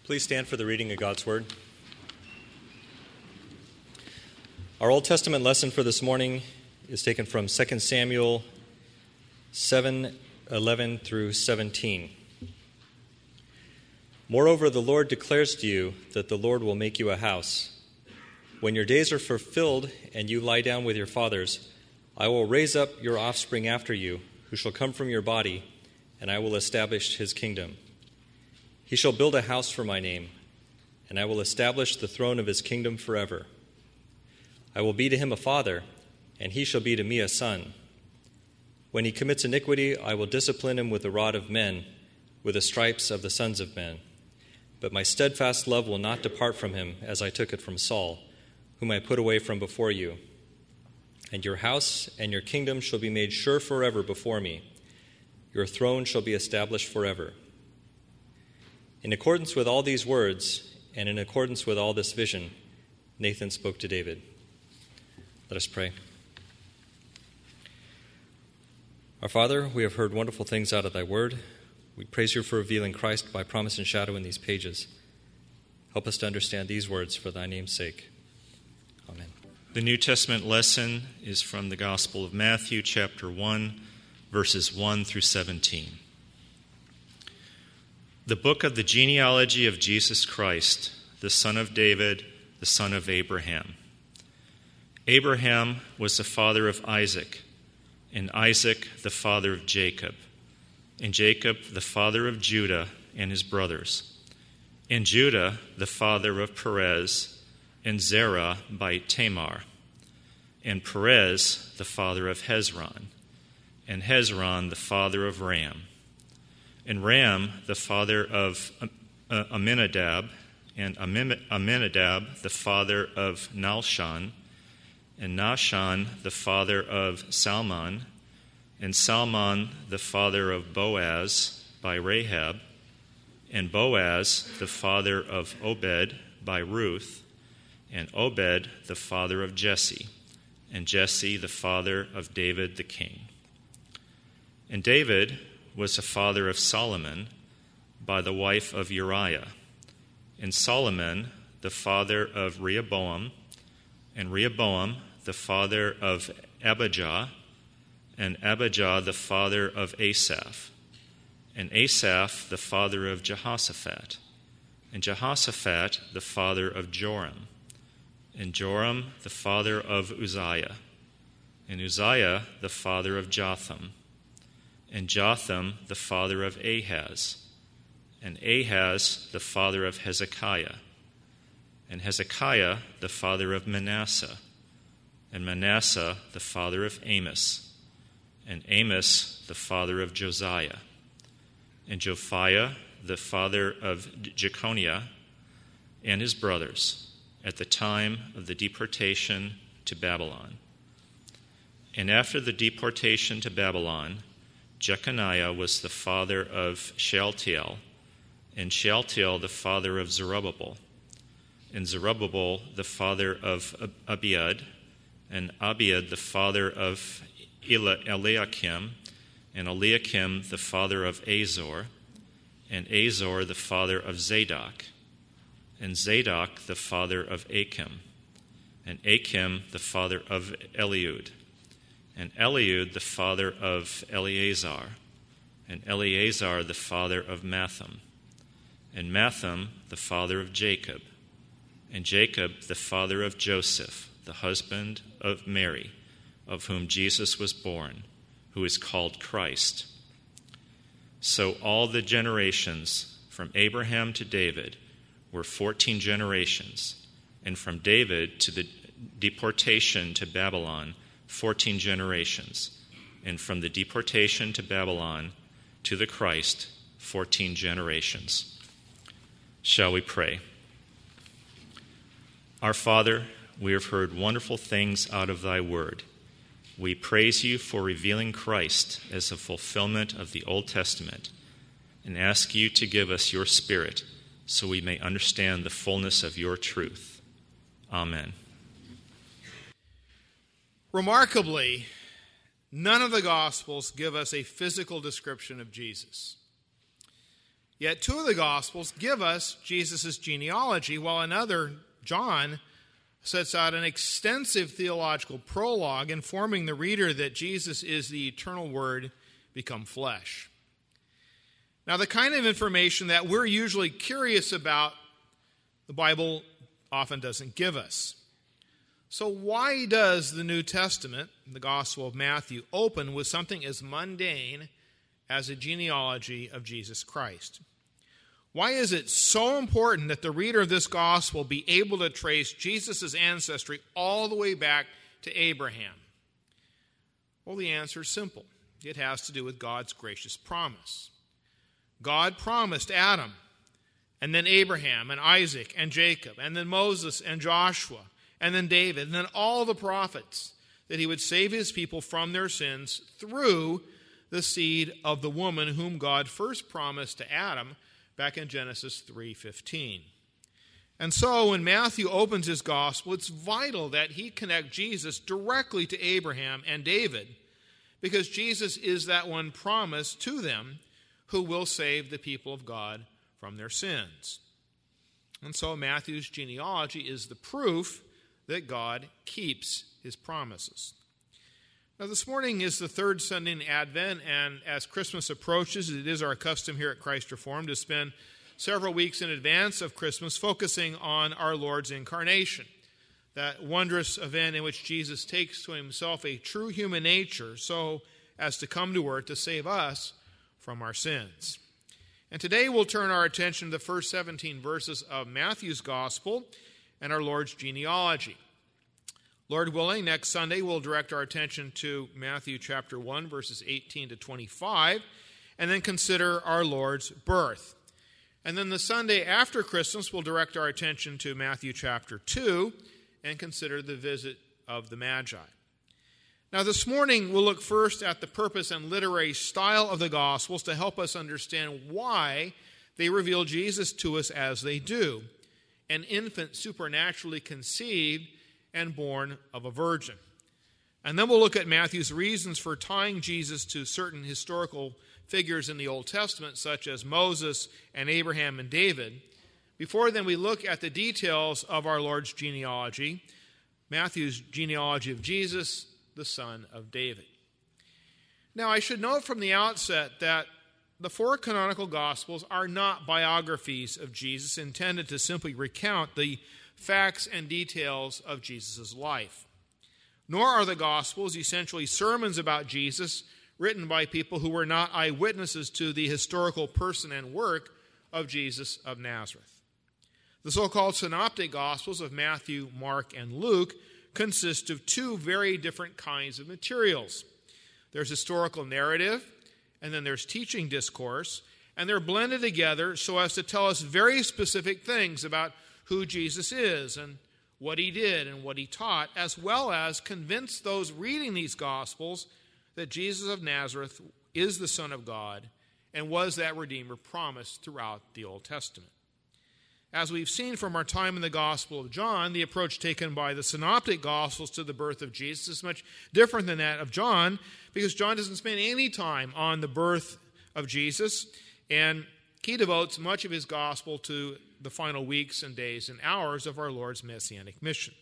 Please stand for the reading of God's Word. Our Old Testament lesson for this morning is taken from 2 Samuel 7:11 through 17. Moreover, the Lord declares to you that the Lord will make you a house. When your days are fulfilled and you lie down with your fathers, I will raise up your offspring after you, who shall come from your body, and I will establish his kingdom. He shall build a house for my name, and I will establish the throne of his kingdom forever. I will be to him a father, and he shall be to me a son. When he commits iniquity, I will discipline him with the rod of men, with the stripes of the sons of men. But my steadfast love will not depart from him, as I took it from Saul, whom I put away from before you. And your house and your kingdom shall be made sure forever before me. Your throne shall be established forever. In accordance with all these words, and in accordance with all this vision, Nathan spoke to David. Let us pray. Our Father, we have heard wonderful things out of thy word. We praise you for revealing Christ by promise and shadow in these pages. Help us to understand these words for thy name's sake. Amen. The New Testament lesson is from the Gospel of Matthew, chapter 1, verses 1 through 17. The book of the genealogy of Jesus Christ, the son of David, the son of Abraham. Abraham was the father of Isaac, and Isaac the father of Jacob, and Jacob the father of Judah and his brothers, and Judah the father of Perez, and Zerah by Tamar, and Perez the father of Hezron, and Hezron the father of Ram, and Ram the father of Amminadab, and Amminadab the father of Nahshon, and Nahshon the father of Salmon, and Salmon the father of Boaz by Rahab, and Boaz the father of Obed by Ruth, and Obed the father of Jesse, and Jesse the father of David the king. And David was the father of Solomon by the wife of Uriah, and Solomon the father of Rehoboam, and Rehoboam the father of Abijah, and Abijah the father of Asaph, and Asaph the father of Jehoshaphat, and Jehoshaphat the father of Joram, and Joram the father of Uzziah, and Uzziah the father of Jotham, and Jotham the father of Ahaz, and Ahaz the father of Hezekiah, and Hezekiah the father of Manasseh, and Manasseh the father of Amos, and Amos the father of Josiah, and Jophiah the father of Jeconiah and his brothers at the time of the deportation to Babylon. And after the deportation to Babylon, Jeconiah was the father of Shealtiel, and Shealtiel the father of Zerubbabel, and Zerubbabel the father of Abiud, and Abiud the father of Eliakim, and Eliakim the father of Azor, and Azor the father of Zadok, and Zadok the father of Achim, and Achim the father of Eliud, and Eliud the father of Eleazar, and Eleazar the father of Matham, and Matham the father of Jacob, and Jacob the father of Joseph, the husband of Mary, of whom Jesus was born, who is called Christ. So all the generations from Abraham to David were 14 generations, and from David to the deportation to Babylon, 14 generations, and from the deportation to Babylon to the Christ, 14 generations. Shall we pray? Our Father, we have heard wonderful things out of thy word. We praise you for revealing Christ as a fulfillment of the Old Testament, and ask you to give us your Spirit so we may understand the fullness of your truth. Amen. Remarkably, none of the Gospels give us a physical description of Jesus. Yet two of the Gospels give us Jesus' genealogy, while another, John, sets out an extensive theological prologue informing the reader that Jesus is the eternal Word become flesh. Now, the kind of information that we're usually curious about, the Bible often doesn't give us. So why does the New Testament, the Gospel of Matthew, open with something as mundane as a genealogy of Jesus Christ? Why is it so important that the reader of this Gospel be able to trace Jesus' ancestry all the way back to Abraham? Well, the answer is simple. It has to do with God's gracious promise. God promised Adam, and then Abraham, and Isaac, and Jacob, and then Moses, and Joshua, and then David, and then all the prophets, that he would save his people from their sins through the seed of the woman whom God first promised to Adam back in Genesis 3:15. And so when Matthew opens his gospel, it's vital that he connect Jesus directly to Abraham and David, because Jesus is that one promised to them who will save the people of God from their sins. And so Matthew's genealogy is the proof that God keeps his promises. Now, this morning is the third Sunday in Advent, and as Christmas approaches, it is our custom here at Christ Reformed to spend several weeks in advance of Christmas focusing on our Lord's incarnation, that wondrous event in which Jesus takes to himself a true human nature so as to come to earth to save us from our sins. And today we'll turn our attention to the first 17 verses of Matthew's Gospel and our Lord's genealogy. Lord willing, next Sunday we'll direct our attention to Matthew chapter 1, verses 18 to 25, and then consider our Lord's birth. And then the Sunday after Christmas we'll direct our attention to Matthew chapter 2 and consider the visit of the Magi. Now this morning we'll look first at the purpose and literary style of the Gospels to help us understand why they reveal Jesus to us as they do, an infant supernaturally conceived and born of a virgin. And then we'll look at Matthew's reasons for tying Jesus to certain historical figures in the Old Testament, such as Moses and Abraham and David. Before then, we look at the details of our Lord's genealogy, Matthew's genealogy of Jesus, the son of David. Now, I should note from the outset that the four canonical Gospels are not biographies of Jesus intended to simply recount the facts and details of Jesus' life. Nor are the Gospels essentially sermons about Jesus written by people who were not eyewitnesses to the historical person and work of Jesus of Nazareth. The so-called synoptic Gospels of Matthew, Mark, and Luke consist of two very different kinds of materials. There's historical narrative, and then there's teaching discourse, and they're blended together so as to tell us very specific things about who Jesus is and what he did and what he taught, as well as convince those reading these Gospels that Jesus of Nazareth is the Son of God and was that Redeemer promised throughout the Old Testament. As we've seen from our time in the Gospel of John, the approach taken by the Synoptic Gospels to the birth of Jesus is much different than that of John, because John doesn't spend any time on the birth of Jesus, and he devotes much of his Gospel to the final weeks and days and hours of our Lord's messianic mission.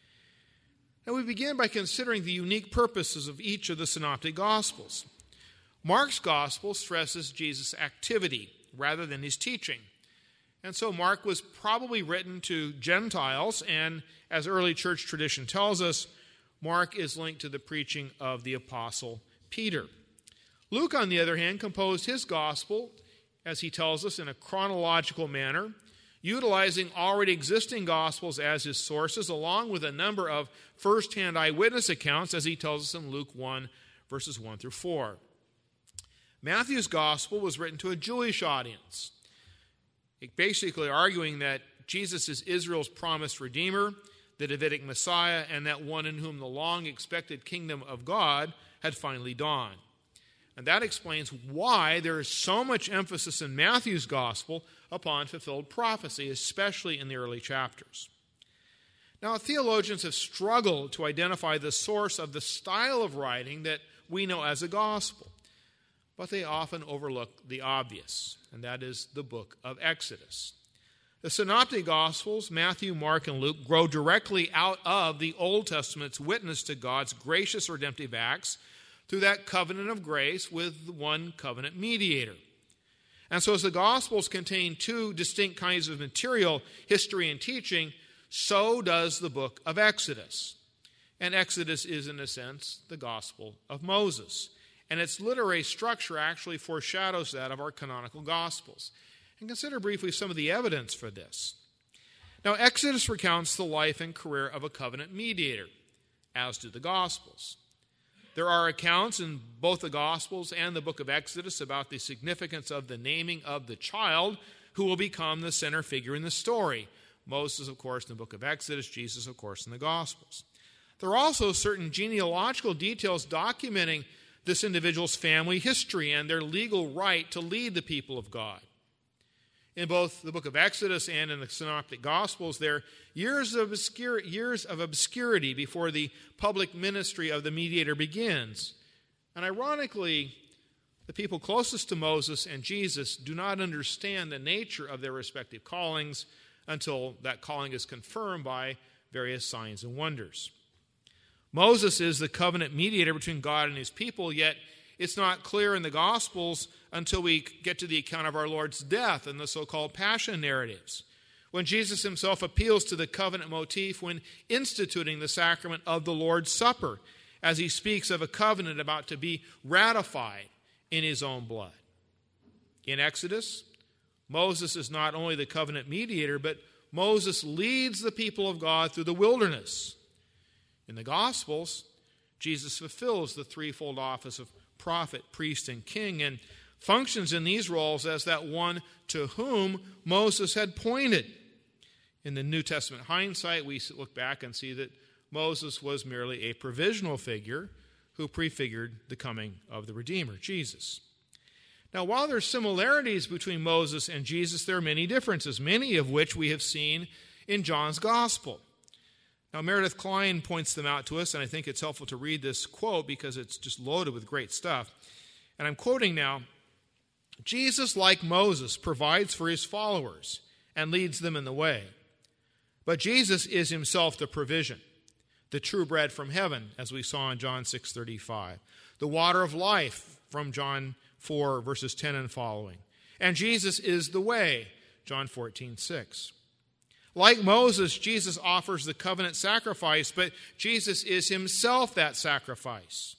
Now we begin by considering the unique purposes of each of the Synoptic Gospels. Mark's Gospel stresses Jesus' activity rather than his teaching. And so Mark was probably written to Gentiles, and as early church tradition tells us, Mark is linked to the preaching of the Apostle Peter. Luke, on the other hand, composed his gospel, as he tells us, in a chronological manner, utilizing already existing gospels as his sources, along with a number of first-hand eyewitness accounts, as he tells us in Luke 1, verses 1 through 4. Matthew's gospel was written to a Jewish audience, basically arguing that Jesus is Israel's promised Redeemer, the Davidic Messiah, and that one in whom the long-expected kingdom of God had finally dawned. And that explains why there is so much emphasis in Matthew's gospel upon fulfilled prophecy, especially in the early chapters. Now, theologians have struggled to identify the source of the style of writing that we know as a gospel. but they often overlook the obvious, and that is the book of Exodus. The Synoptic Gospels, Matthew, Mark, and Luke, grow directly out of the Old Testament's witness to God's gracious redemptive acts through that covenant of grace with the one covenant mediator. And so as the Gospels contain two distinct kinds of material, history and teaching, so does the book of Exodus. And Exodus is, in a sense, the Gospel of Moses. And its literary structure actually foreshadows that of our canonical Gospels. And consider briefly some of the evidence for this. Now, Exodus recounts the life and career of a covenant mediator, as do the Gospels. There are accounts in both the Gospels and the book of Exodus about the significance of the naming of the child who will become the center figure in the story. Moses, of course, in the book of Exodus, Jesus, of course, in the Gospels. There are also certain genealogical details documenting this individual's family history and their legal right to lead the people of God. In both the book of Exodus and in the Synoptic Gospels, there are years of obscurity before the public ministry of the mediator begins. And ironically, the people closest to Moses and Jesus do not understand the nature of their respective callings until that calling is confirmed by various signs and wonders. Moses is the covenant mediator between God and his people, yet it's not clear in the Gospels until we get to the account of our Lord's death and the so-called Passion narratives, when Jesus himself appeals to the covenant motif when instituting the sacrament of the Lord's Supper, as he speaks of a covenant about to be ratified in his own blood. In Exodus, Moses is not only the covenant mediator, but Moses leads the people of God through the wilderness. In the Gospels, Jesus fulfills the threefold office of prophet, priest, and king, and functions in these roles as that one to whom Moses had pointed. In the New Testament hindsight, we look back and see that Moses was merely a provisional figure who prefigured the coming of the Redeemer, Jesus. Now, while there are similarities between Moses and Jesus, there are many differences, many of which we have seen in John's Gospel. Now, Meredith Klein points them out to us, and I think it's helpful to read this quote because it's just loaded with great stuff. And I'm quoting now, "Jesus, like Moses, provides for his followers and leads them in the way. But Jesus is himself the provision, the true bread from heaven, as we saw in John 6:35, the water of life from John 4, verses 10 and following. And Jesus is the way, John 14:6. Like Moses, Jesus offers the covenant sacrifice, but Jesus is himself that sacrifice.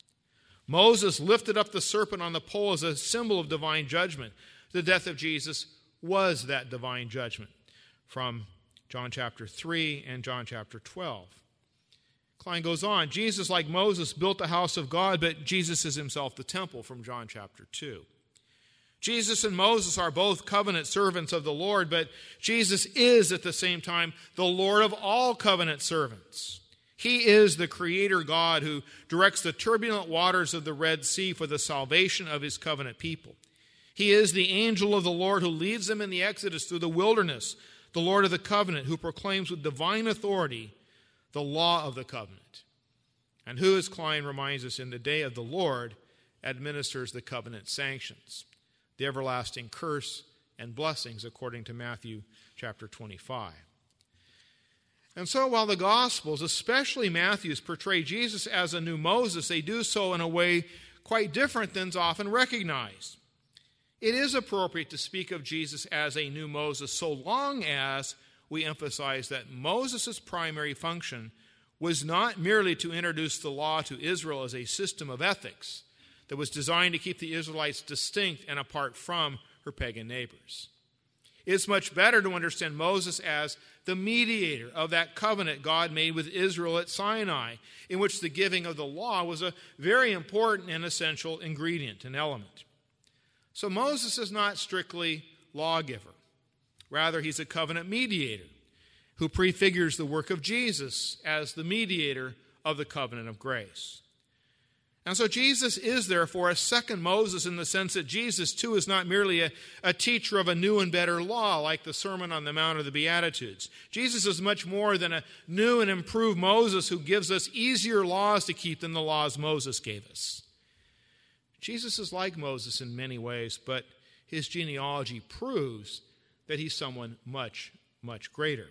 Moses lifted up the serpent on the pole as a symbol of divine judgment. The death of Jesus was that divine judgment, from John chapter 3 and John chapter 12. Klein goes on, Jesus, like Moses, built the house of God, but Jesus is himself the temple, from John chapter 2. Jesus and Moses are both covenant servants of the Lord, but Jesus is at the same time the Lord of all covenant servants. He is the Creator God who directs the turbulent waters of the Red Sea for the salvation of his covenant people. He is the angel of the Lord who leads them in the Exodus through the wilderness, the Lord of the covenant who proclaims with divine authority the law of the covenant, and who, as Klein reminds us, in the day of the Lord administers the covenant sanctions, the everlasting curse and blessings, according to Matthew chapter 25. And so while the Gospels, especially Matthew's, portray Jesus as a new Moses, they do so in a way quite different than is often recognized. It is appropriate to speak of Jesus as a new Moses so long as we emphasize that Moses' primary function was not merely to introduce the law to Israel as a system of ethics that was designed to keep the Israelites distinct and apart from her pagan neighbors. It's much better to understand Moses as the mediator of that covenant God made with Israel at Sinai, in which the giving of the law was a very important and essential ingredient and element. So Moses is not strictly lawgiver. Rather, he's a covenant mediator who prefigures the work of Jesus as the mediator of the covenant of grace. And so Jesus is therefore a second Moses in the sense that Jesus, too, is not merely a teacher of a new and better law like the Sermon on the Mount or the Beatitudes. Jesus is much more than a new and improved Moses who gives us easier laws to keep than the laws Moses gave us. Jesus is like Moses in many ways, but his genealogy proves that he's someone much, much greater.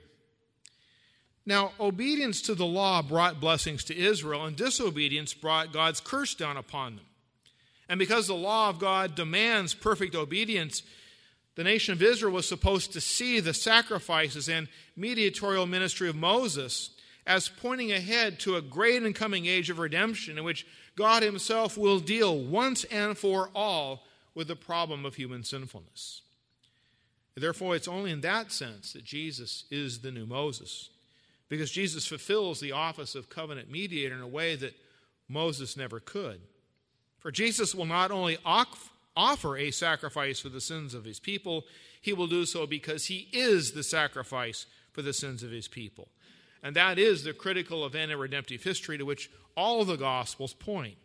Now, obedience to the law brought blessings to Israel, and disobedience brought God's curse down upon them. And because the law of God demands perfect obedience, the nation of Israel was supposed to see the sacrifices and mediatorial ministry of Moses as pointing ahead to a great and coming age of redemption in which God himself will deal once and for all with the problem of human sinfulness. Therefore, it's only in that sense that Jesus is the new Moses, because Jesus fulfills the office of covenant mediator in a way that Moses never could. For Jesus will not only offer a sacrifice for the sins of his people, he will do so because he is the sacrifice for the sins of his people. And that is the critical event in redemptive history to which all the Gospels point.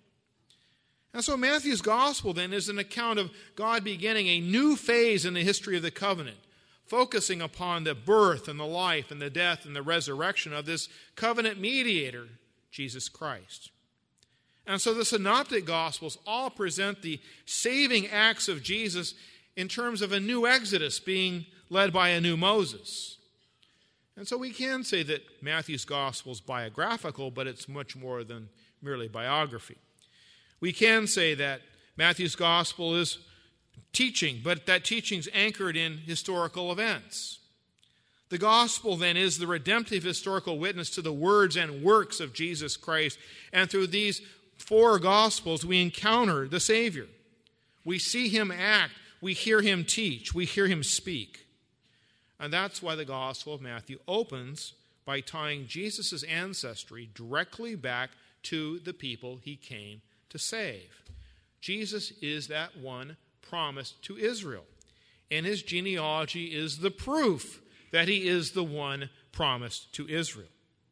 And so Matthew's Gospel then is an account of God beginning a new phase in the history of the covenant, focusing upon the birth and the life and the death and the resurrection of this covenant mediator, Jesus Christ. And so the Synoptic Gospels all present the saving acts of Jesus in terms of a new Exodus being led by a new Moses. And so we can say that Matthew's Gospel is biographical, but it's much more than merely biography. We can say that Matthew's Gospel is teaching, but that teaching's anchored in historical events. The Gospel, then, is the redemptive historical witness to the words and works of Jesus Christ. And through these four Gospels, we encounter the Savior. We see him act. We hear him teach. We hear him speak. And that's why the Gospel of Matthew opens by tying Jesus' ancestry directly back to the people he came to save. Jesus is that one promised to Israel, and his genealogy is the proof that he is the one promised to Israel.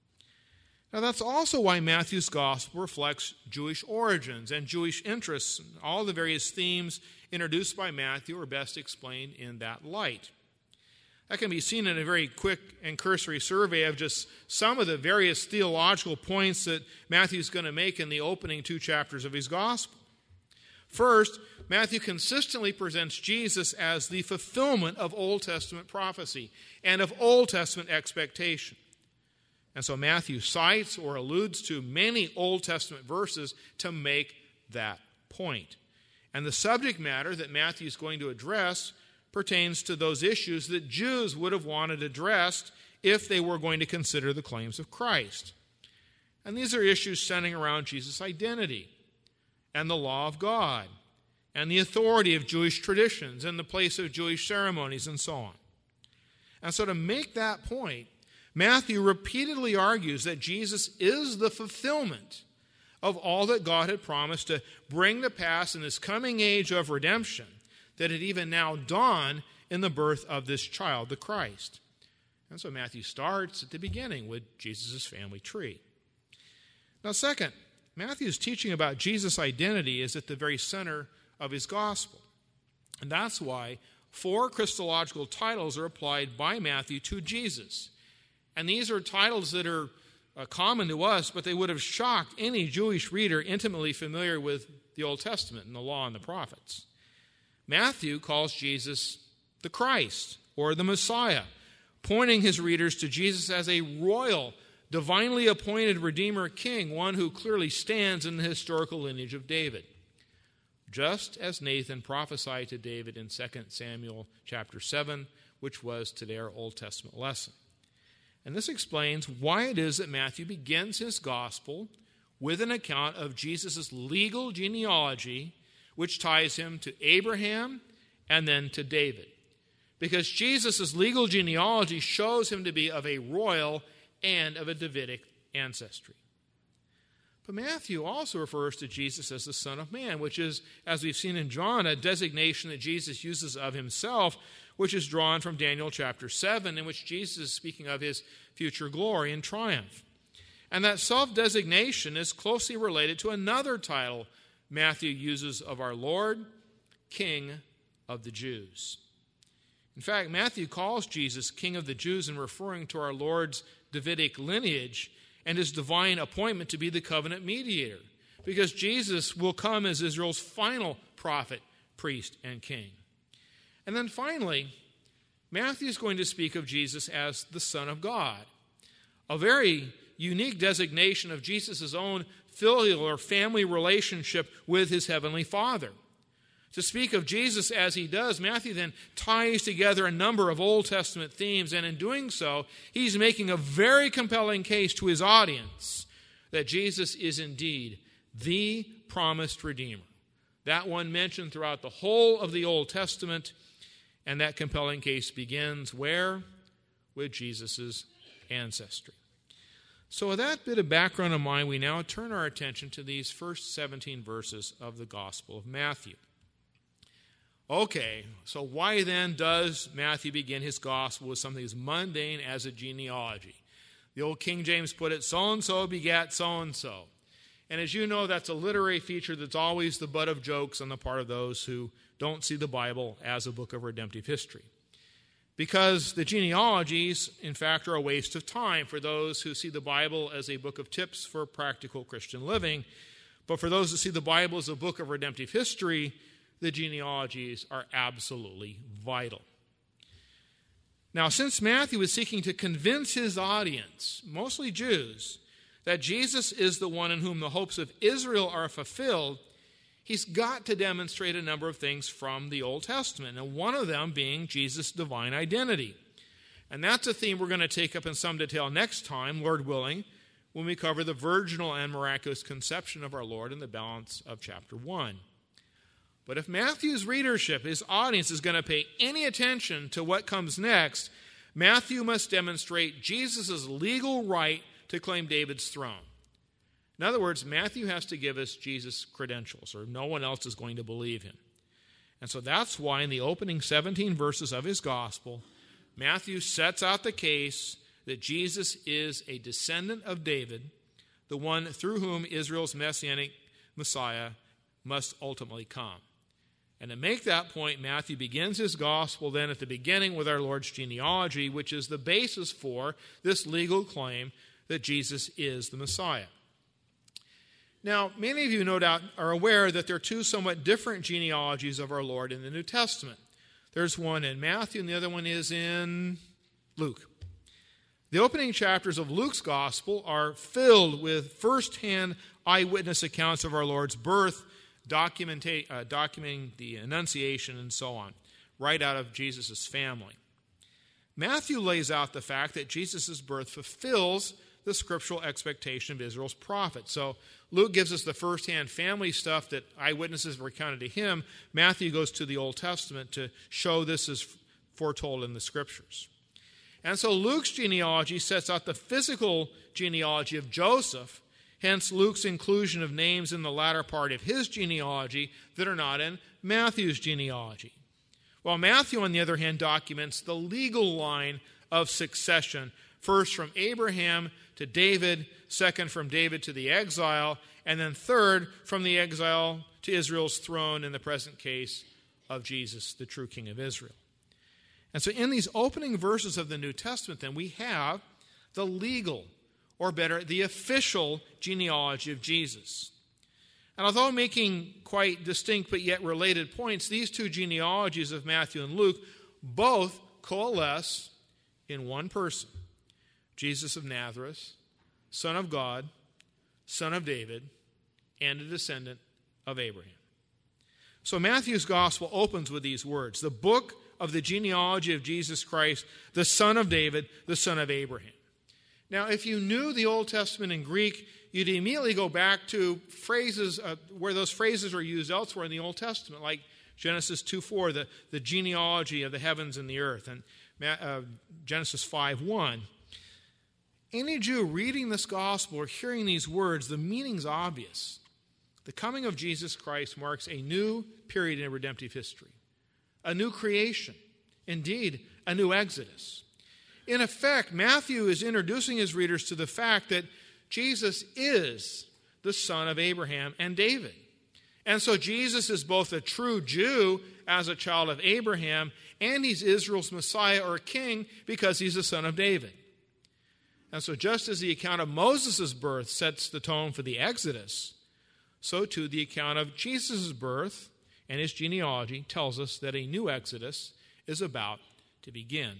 Now, that's also why Matthew's Gospel reflects Jewish origins and Jewish interests. All the various themes introduced by Matthew are best explained in that light. That can be seen in a very quick and cursory survey of just some of the various theological points that Matthew's going to make in the opening two chapters of his Gospel. First, Matthew consistently presents Jesus as the fulfillment of Old Testament prophecy and of Old Testament expectation. And so Matthew cites or alludes to many Old Testament verses to make that point. And the subject matter that Matthew is going to address pertains to those issues that Jews would have wanted addressed if they were going to consider the claims of Christ. And these are issues centering around Jesus' identity and the law of God and the authority of Jewish traditions and the place of Jewish ceremonies and so on. And so to make that point, Matthew repeatedly argues that Jesus is the fulfillment of all that God had promised to bring to pass in this coming age of redemption that had even now dawned in the birth of this child, the Christ. And so Matthew starts at the beginning with Jesus' family tree. Now, second, Matthew's teaching about Jesus' identity is at the very center of his gospel. And that's why four Christological titles are applied by Matthew to Jesus. And these are titles that are common to us, but they would have shocked any Jewish reader intimately familiar with the Old Testament and the law and the prophets. Matthew calls Jesus the Christ, or the Messiah, pointing his readers to Jesus as a royal, divinely appointed Redeemer King, one who clearly stands in the historical lineage of David. Just as Nathan prophesied to David in 2 Samuel chapter 7, which was today our Old Testament lesson. And this explains why it is that Matthew begins his gospel with an account of Jesus' legal genealogy, which ties him to Abraham and then to David. Because Jesus' legal genealogy shows him to be of a royal and of a Davidic ancestry. But Matthew also refers to Jesus as the Son of Man, which is, as we've seen in John, a designation that Jesus uses of himself, which is drawn from Daniel chapter 7, in which Jesus is speaking of his future glory and triumph. And that self-designation is closely related to another title Matthew uses of our Lord, King of the Jews. In fact, Matthew calls Jesus King of the Jews in referring to our Lord's Davidic lineage and his divine appointment to be the covenant mediator. because Jesus will come as Israel's final prophet, priest, and king. And then finally, Matthew is going to speak of Jesus as the Son of God, a very unique designation of Jesus' own filial or family relationship with his heavenly Father. To speak of Jesus as he does, Matthew then ties together a number of Old Testament themes, and in doing so, he's making a very compelling case to his audience that Jesus is indeed the promised Redeemer, that one mentioned throughout the whole of the Old Testament, and that compelling case begins where? With Jesus' ancestry. So with that bit of background in mind, we now turn our attention to these first 17 verses of the Gospel of Matthew. Okay, so why then does Matthew begin his gospel with something as mundane as a genealogy? The old King James put it, so-and-so begat so-and-so. And as you know, that's a literary feature that's always the butt of jokes on the part of those who don't see the Bible as a book of redemptive history. Because the genealogies, in fact, are a waste of time for those who see the Bible as a book of tips for practical Christian living. But for those who see the Bible as a book of redemptive history, the genealogies are absolutely vital. Now, since Matthew is seeking to convince his audience, mostly Jews, that Jesus is the one in whom the hopes of Israel are fulfilled, he's got to demonstrate a number of things from the Old Testament, and one of them being Jesus' divine identity. And that's a theme we're going to take up in some detail next time, Lord willing, when we cover the virginal and miraculous conception of our Lord in the balance of chapter 1. But if Matthew's readership, his audience, is going to pay any attention to what comes next, Matthew must demonstrate Jesus' legal right to claim David's throne. In other words, Matthew has to give us Jesus' credentials, or no one else is going to believe him. And so that's why in the opening 17 verses of his gospel, Matthew sets out the case that Jesus is a descendant of David, the one through whom Israel's messianic Messiah must ultimately come. And to make that point, Matthew begins his gospel then at the beginning with our Lord's genealogy, which is the basis for this legal claim that Jesus is the Messiah. Now, many of you no doubt are aware that there are two somewhat different genealogies of our Lord in the New Testament. There's one in Matthew and the other one is in Luke. The opening chapters of Luke's gospel are filled with first-hand eyewitness accounts of our Lord's birth, documenting the Annunciation and so on, right out of Jesus' family. Matthew lays out the fact that Jesus' birth fulfills the scriptural expectation of Israel's prophet. So Luke gives us the first-hand family stuff that eyewitnesses recounted to him. Matthew goes to the Old Testament to show this is foretold in the scriptures. And so Luke's genealogy sets out the physical genealogy of Joseph. Hence, Luke's inclusion of names in the latter part of his genealogy that are not in Matthew's genealogy. While Matthew, on the other hand, documents the legal line of succession, first from Abraham to David, second from David to the exile, and then third from the exile to Israel's throne in the present case of Jesus, the true King of Israel. And so in these opening verses of the New Testament, then, we have the legal, or better, the official genealogy of Jesus. And although making quite distinct but yet related points, these two genealogies of Matthew and Luke both coalesce in one person, Jesus of Nazareth, Son of God, Son of David, and a descendant of Abraham. So Matthew's gospel opens with these words, the book of the genealogy of Jesus Christ, the Son of David, the Son of Abraham. Now, if you knew the Old Testament in Greek, you'd immediately go back to phrases where those phrases are used elsewhere in the Old Testament, like Genesis 2:4, the genealogy of the heavens and the earth, and Genesis 5:1. Any Jew reading this gospel or hearing these words, the meaning's obvious. The coming of Jesus Christ marks a new period in redemptive history, a new creation, indeed, a new exodus. In effect, Matthew is introducing his readers to the fact that Jesus is the son of Abraham and David. And so Jesus is both a true Jew as a child of Abraham, and he's Israel's Messiah or king because he's the son of David. And so just as the account of Moses' birth sets the tone for the Exodus, so too the account of Jesus' birth and his genealogy tells us that a new Exodus is about to begin.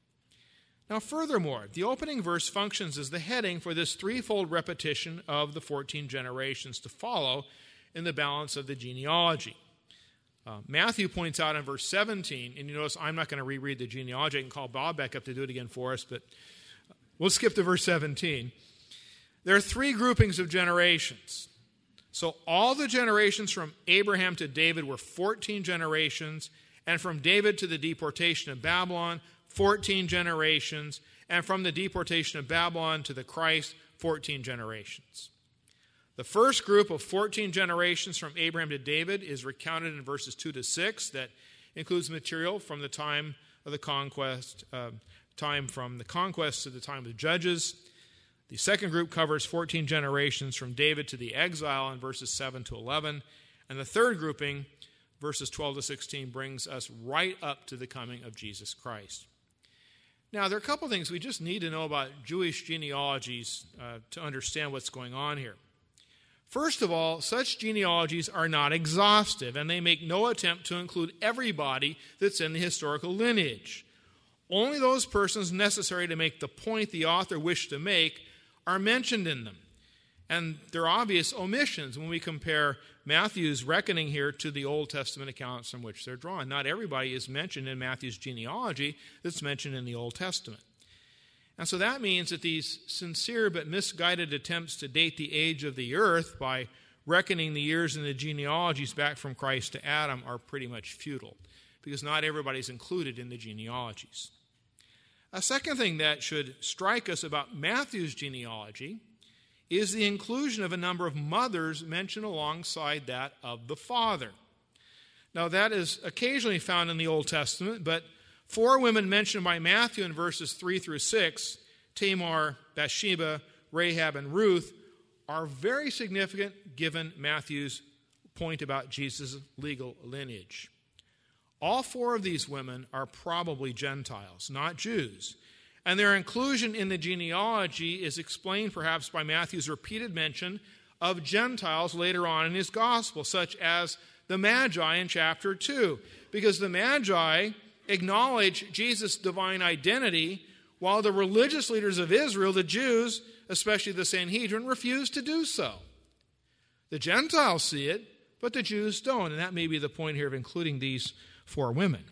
Now, furthermore, the opening verse functions as the heading for this threefold repetition of the 14 generations to follow in the balance of the genealogy. Matthew points out in verse 17, and you notice I'm not going to reread the genealogy. I can call Bob back up to do it again for us, but we'll skip to verse 17. There are three groupings of generations. So all the generations from Abraham to David were 14 generations, and from David to the deportation of Babylon, 14 generations, and from the deportation of Babylon to the Christ, 14 generations. The first group of 14 generations from Abraham to David is recounted in verses 2 to 6. That includes material from the time of the conquest, from the conquest to the time of the judges. The second group covers 14 generations from David to the exile in verses 7 to 11. And the third grouping, verses 12 to 16, brings us right up to the coming of Jesus Christ. Now, there are a couple things we just need to know about Jewish genealogies to understand what's going on here. First of all, such genealogies are not exhaustive, and they make no attempt to include everybody that's in the historical lineage. Only those persons necessary to make the point the author wished to make are mentioned in them. And there are obvious omissions when we compare Matthew's reckoning here to the Old Testament accounts from which they're drawn. Not everybody is mentioned in Matthew's genealogy that's mentioned in the Old Testament. And so that means that these sincere but misguided attempts to date the age of the earth by reckoning the years in the genealogies back from Christ to Adam are pretty much futile, because not everybody's included in the genealogies. A second thing that should strike us about Matthew's genealogy is the inclusion of a number of mothers mentioned alongside that of the father. Now, that is occasionally found in the Old Testament, but 4 women mentioned by Matthew in verses 3 through 6, Tamar, Bathsheba, Rahab, and Ruth, are very significant given Matthew's point about Jesus' legal lineage. All 4 of these women are probably Gentiles, not Jews, and their inclusion in the genealogy is explained perhaps by Matthew's repeated mention of Gentiles later on in his gospel, such as the Magi in chapter 2, because the Magi acknowledge Jesus' divine identity, while the religious leaders of Israel, the Jews, especially the Sanhedrin, refuse to do so. The Gentiles see it, but the Jews don't, and that may be the point here of including these 4 women.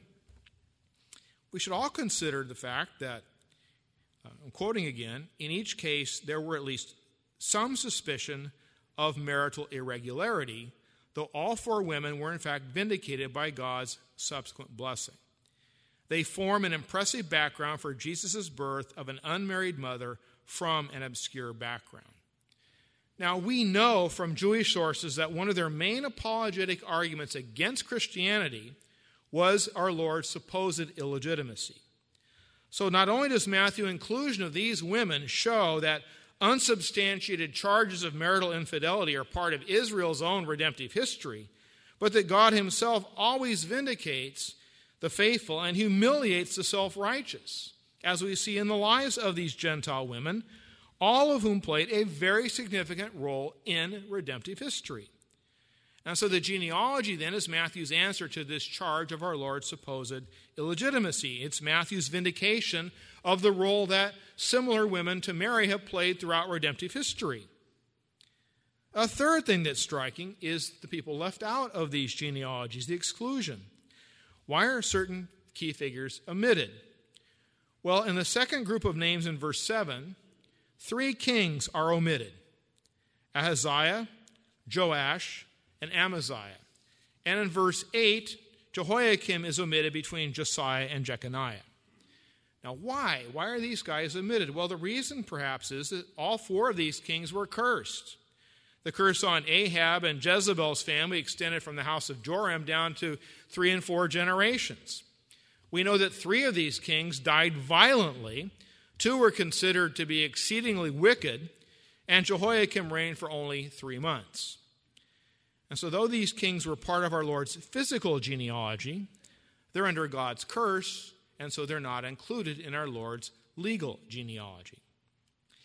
We should all consider the fact that, I'm quoting again, in each case there were at least some suspicion of marital irregularity, though all 4 women were in fact vindicated by God's subsequent blessing. They form an impressive background for Jesus' birth of an unmarried mother from an obscure background. Now, we know from Jewish sources that one of their main apologetic arguments against Christianity was our Lord's supposed illegitimacy. So not only does Matthew's inclusion of these women show that unsubstantiated charges of marital infidelity are part of Israel's own redemptive history, but that God himself always vindicates the faithful and humiliates the self-righteous, as we see in the lives of these Gentile women, all of whom played a very significant role in redemptive history. And so the genealogy then is Matthew's answer to this charge of our Lord's supposed illegitimacy. It's Matthew's vindication of the role that similar women to Mary have played throughout redemptive history. A third thing that's striking is the people left out of these genealogies, the exclusion. Why are certain key figures omitted? Well, in the second group of names in verse 7, 3 kings are omitted: Ahaziah, Joash, and Amaziah. And in verse 8, Jehoiakim is omitted between Josiah and Jeconiah. Now, why? Why are these guys omitted? Well, the reason perhaps is that all 4 of these kings were cursed. The curse on Ahab and Jezebel's family extended from the house of Joram down to 3 and 4 generations. We know that 3 of these kings died violently, 2 were considered to be exceedingly wicked, and Jehoiakim reigned for only 3 months. And so though these kings were part of our Lord's physical genealogy, they're under God's curse, and so they're not included in our Lord's legal genealogy.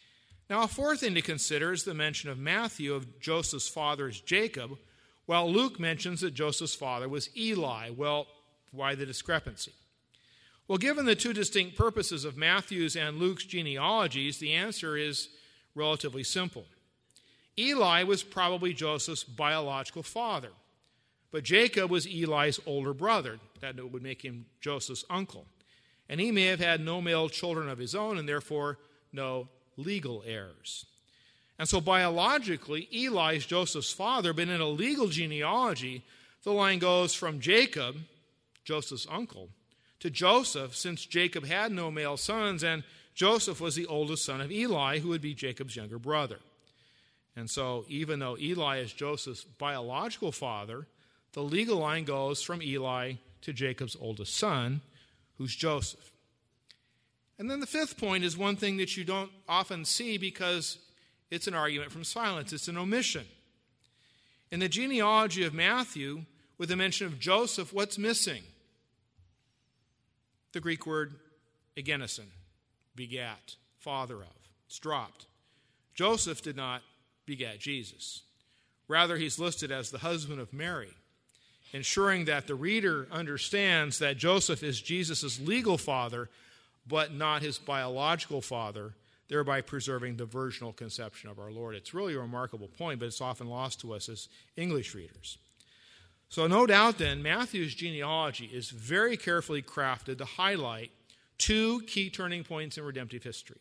Now, a fourth thing to consider is the mention of Matthew of Joseph's father as Jacob, while Luke mentions that Joseph's father was Eli. Well, why the discrepancy? Well, given the two distinct purposes of Matthew's and Luke's genealogies, the answer is relatively simple. Eli was probably Joseph's biological father, but Jacob was Eli's older brother. That would make him Joseph's uncle. And he may have had no male children of his own and therefore no legal heirs. And so biologically, Eli is Joseph's father, but in a legal genealogy, the line goes from Jacob, Joseph's uncle, to Joseph, since Jacob had no male sons, and Joseph was the oldest son of Eli, who would be Jacob's younger brother. And so even though Eli is Joseph's biological father, the legal line goes from Eli to Jacob's oldest son, who's Joseph. And then the fifth point is one thing that you don't often see because it's an argument from silence. It's an omission. In the genealogy of Matthew, with the mention of Joseph, what's missing? The Greek word egenesin, begat, father of. It's dropped. Joseph did not begat Jesus. Rather, he's listed as the husband of Mary, ensuring that the reader understands that Joseph is Jesus' legal father, but not his biological father, thereby preserving the virginal conception of our Lord. It's really a remarkable point, but it's often lost to us as English readers. So no doubt then, Matthew's genealogy is very carefully crafted to highlight two key turning points in redemptive history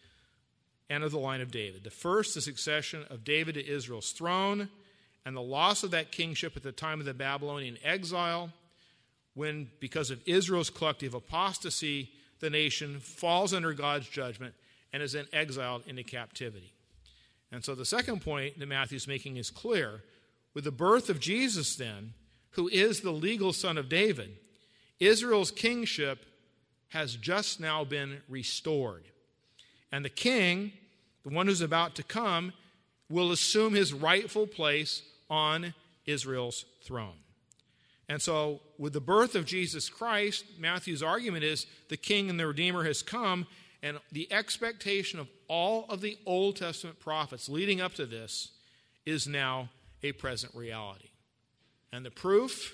and of the line of David. The first, the succession of David to Israel's throne, and the loss of that kingship at the time of the Babylonian exile, when, because of Israel's collective apostasy, the nation falls under God's judgment and is then exiled into captivity. And so the second point that Matthew's making is clear. With the birth of Jesus then, who is the legal son of David, Israel's kingship has just now been restored. And the king, the one who's about to come, will assume his rightful place on Israel's throne. And so, with the birth of Jesus Christ, Matthew's argument is the king and the Redeemer has come, and the expectation of all of the Old Testament prophets leading up to this is now a present reality. And the proof?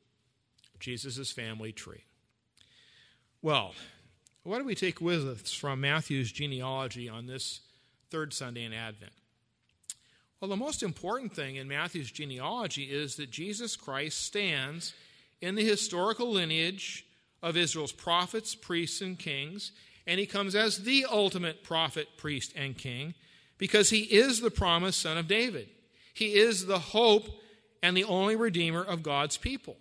Jesus' family tree. Well, what do we take with us from Matthew's genealogy on this third Sunday in Advent? Well, the most important thing in Matthew's genealogy is that Jesus Christ stands in the historical lineage of Israel's prophets, priests, and kings, and he comes as the ultimate prophet, priest, and king because he is the promised son of David. He is the hope and the only redeemer of God's people.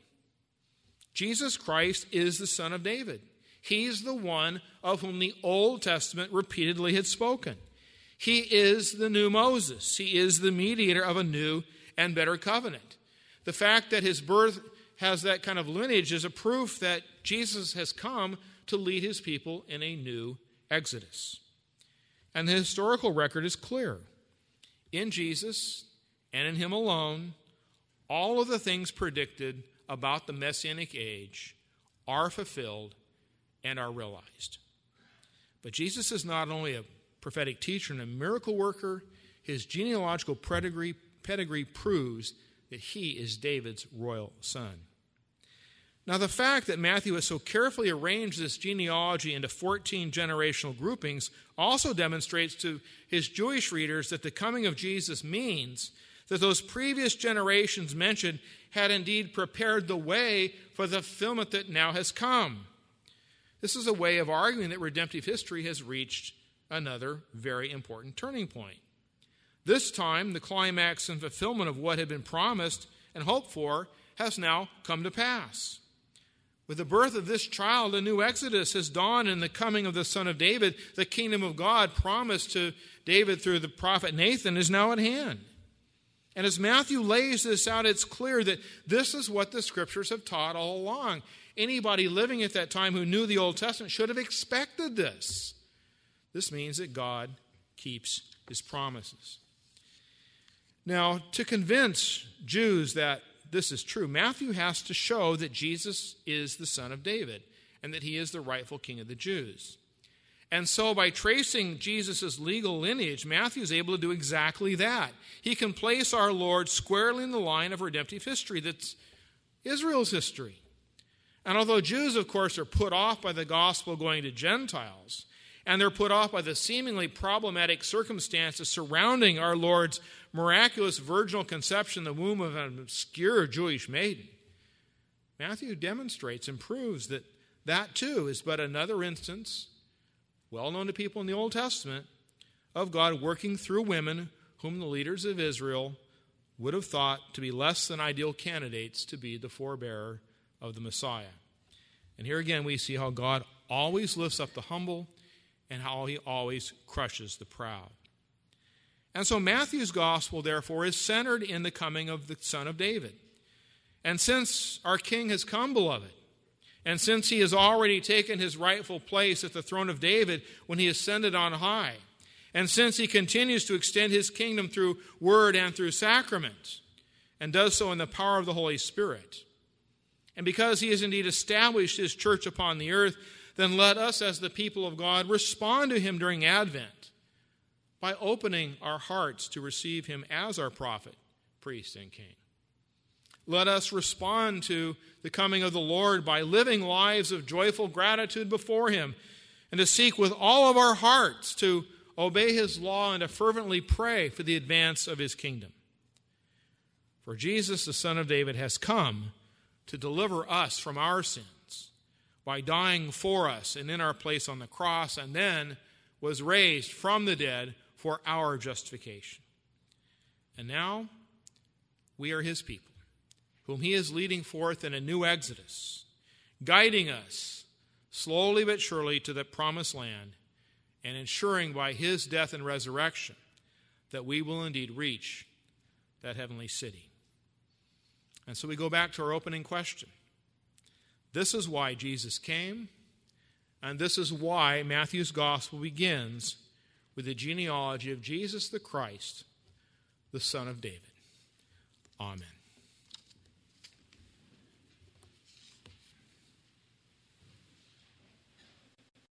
Jesus Christ is the son of David. He's the one of whom the Old Testament repeatedly had spoken. He is the new Moses. He is the mediator of a new and better covenant. The fact that his birth has that kind of lineage is a proof that Jesus has come to lead his people in a new exodus. And the historical record is clear. In Jesus and in him alone, all of the things predicted about the Messianic age are fulfilled and are realized. But Jesus is not only a prophetic teacher and a miracle worker, his genealogical pedigree proves that he is David's royal son. Now, the fact that Matthew has so carefully arranged this genealogy into 14 generational groupings also demonstrates to his Jewish readers that the coming of Jesus means that those previous generations mentioned had indeed prepared the way for the fulfillment that now has come. This is a way of arguing that redemptive history has reached another very important turning point. This time, the climax and fulfillment of what had been promised and hoped for has now come to pass. With the birth of this child, a new exodus has dawned in the coming of the Son of David. The kingdom of God promised to David through the prophet Nathan is now at hand. And as Matthew lays this out, it's clear that this is what the Scriptures have taught all along. Anybody living at that time who knew the Old Testament should have expected this. This means that God keeps his promises. Now, to convince Jews that this is true, Matthew has to show that Jesus is the son of David and that he is the rightful king of the Jews. And so by tracing Jesus' legal lineage, Matthew is able to do exactly that. He can place our Lord squarely in the line of redemptive history that's Israel's history. And although Jews, of course, are put off by the gospel going to Gentiles, and they're put off by the seemingly problematic circumstances surrounding our Lord's miraculous virginal conception in the womb of an obscure Jewish maiden, Matthew demonstrates and proves that that too is but another instance, well known to people in the Old Testament, of God working through women whom the leaders of Israel would have thought to be less than ideal candidates to be the forebearer of the Messiah. And here again we see how God always lifts up the humble and how he always crushes the proud. And so Matthew's gospel, therefore, is centered in the coming of the Son of David. And since our King has come, beloved, and since he has already taken his rightful place at the throne of David when he ascended on high, and since he continues to extend his kingdom through word and through sacrament, and does so in the power of the Holy Spirit, and because he has indeed established his church upon the earth, then let us as the people of God respond to him during Advent by opening our hearts to receive him as our prophet, priest, and king. Let us respond to the coming of the Lord by living lives of joyful gratitude before him, and to seek with all of our hearts to obey his law and to fervently pray for the advance of his kingdom. For Jesus, the Son of David, has come to deliver us from our sins by dying for us and in our place on the cross, and then was raised from the dead for our justification. And now we are his people, whom he is leading forth in a new exodus, guiding us slowly but surely to the promised land, and ensuring by his death and resurrection that we will indeed reach that heavenly city. And so we go back to our opening question. This is why Jesus came, and this is why Matthew's gospel begins with the genealogy of Jesus the Christ, the Son of David. Amen.